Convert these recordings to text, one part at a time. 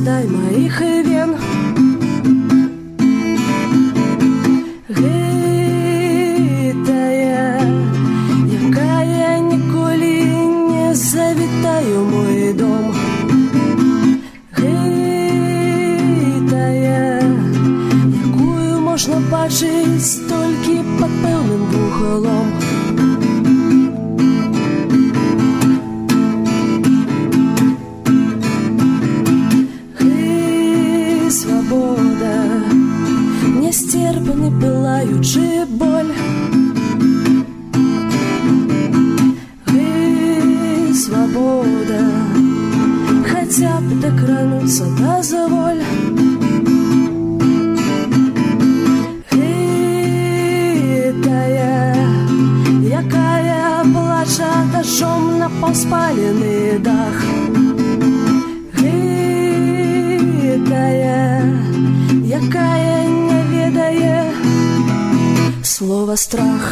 сядай моих вен. Гитая, якая ніколи не завітаю мой дом. Гитая, якую можна бачыць толькі пад пэўным вуглом. Свобода, нестерпный пылаючий боль. Свобода, хотя бы докрануться дозволь. Гитая, якая плача дождем на поспаленный дах. Якая не ведае слова страх.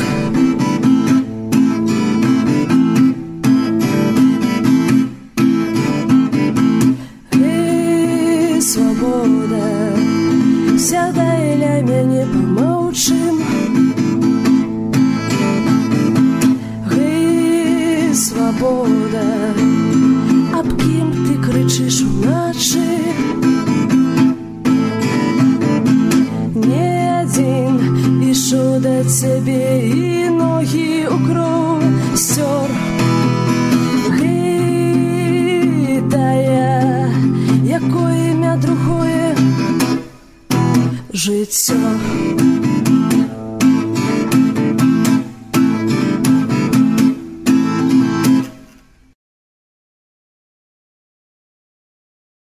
Свобода, сядай ля мяне памаўчым. Свобода, аб кім ты крычыш уначы. Пишу до тебе и ноги у кроў стер. Гитая, якое імя другое жыццё.